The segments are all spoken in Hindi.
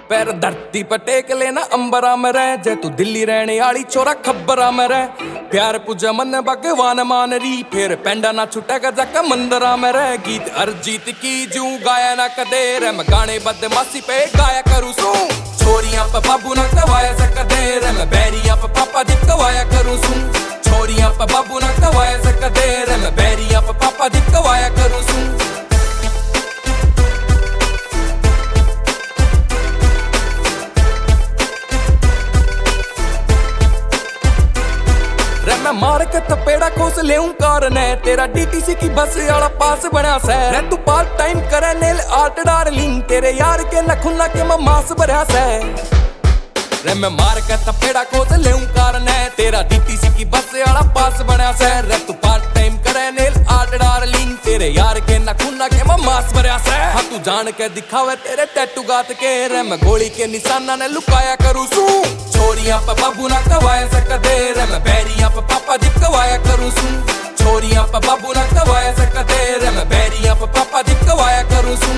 पैर धरती पर टेक लेना अंबरा में रह, जे तू दिल्ली रहने आली छोरा खब्बरा में रह। प्यार पूजा मन भगवान मान री, फिर पेंडा ना छुटेगा जाके मंदरा में रह। गीत अरजीत की जू गाया ना कदे रे, मैं गाने बदमाशी पे गाया करूँ सू। छोरियां पे बाबू ना कवाया सकदे रे, मैं बैरियां पे पापा जी कवाया करूँ सू। छोरियां पे बाबू ना कवाया सकदे रे, मैं बैरियां पे पापा जी कवाया करूँ सू। मैं मार के थपेड़ा खोस लेऊं कारण है, तेरा डीटीसी की बस वाला पास बना सै। तू पार्ट टाइम करे नेल आर्ट डार्लिंग, तेरे यार के नखुना के मैं मास भरा सै। रे मैं मार के थपेड़ा खोस लेऊं कारण है, तेरा डीटीसी की बस वाला पास बना सै। रे तू पार्ट टाइम करे नेल आर्ट डार्लिंग, तेरे यार के नखुना के मैं मास भरा सै। हाँ तू जान के दिखावे तेरे टैटू गात के रे, मैं गोली के निशाना ने लुकाया करूँ सू। छोरियां पे बाबू ना कवाया सकदे रे, मैं बैरियां पे पापा जी कवाया करूँ सू। छोरियां पे बाबू ना कवाया सकदे रे, मैं बैरियां पे पापा जी कवाया करूँ सू।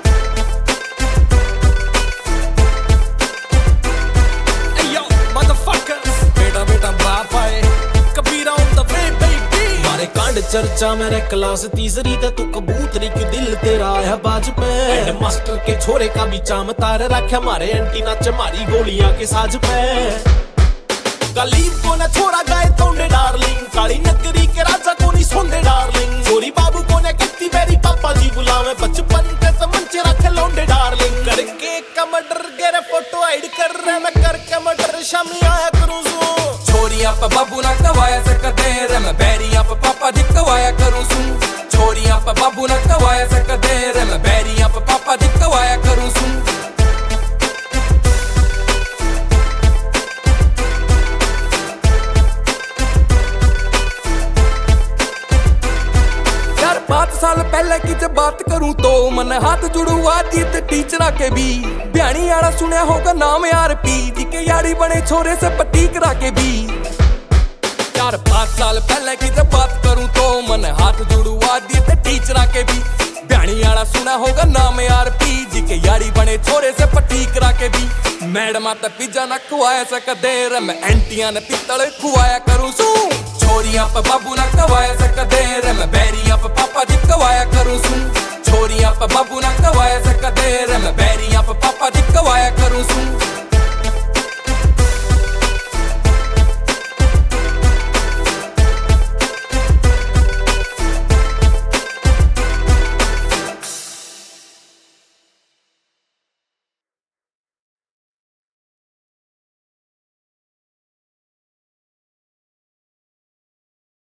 Hey yo, motherfuckers, बेटा बेटा बाप आए, कबीरा on the way baby। मारे कांड चर्चा मेरे क्लास तीसरी ते तू कबूतरी क्यों दिल तेरा है बाज पे। हेड मास्टर के छोरे का भी चाम तार रखे, मारे एंटीना च मारी गोलियां के साज पे। गलीब को न छोरा गए तोंडे डार्लिंग, काली नगरी के राजा को नहीं सोंदे डार्लिंग। छोरी बाबू को ने कहती मेरी पापा जी बुलावे, बचपन के समंचे रखे लोंडे डार्लिंग। करके कमडर गेरे फोटो हाइड कर रहे, मैं करके मर्डर शामी आया करूं सू। छोरियां पे बाबू ना कवाया सकदे रे, मैं बैरियां पे पापा जी कवाया करूँ सू। छोरियां पे बाबू ना कवाया सकदे रे, मैं बैरियां पे पापा जी कवाया करूँ सू। यार 5 साल पहले की जब बात करूं तो मन हाथ जुड़ुआ जीत टीचरा के भी। ब्याणी आड़ा सुनया होगा नाम यार पी जी के, यारी बने छोरे से पटीक राके भी। यार 5 साल पहले की जब बात करूं तो मन हाथ जुड़ुआ जीत टीचरा के भी। ब्याणी आड़ा सुना होगा नाम यार पी जी के, यारी बने छोरे से पटीक राके भी। मैडमा ते पिज्जा ना खुआया सकदे रे, मैं एंटियां ने पित्तल खुआया करूं सू। छोरियां पे बाबू ना कवाया सकदे रे, मैं बैरियां पे पापा जी कवाया करूँ सू। छोरियां पे बाबू ना कवाया सकदे रे, मैं बैरियां पे पापा जी कवाया करूँ सू।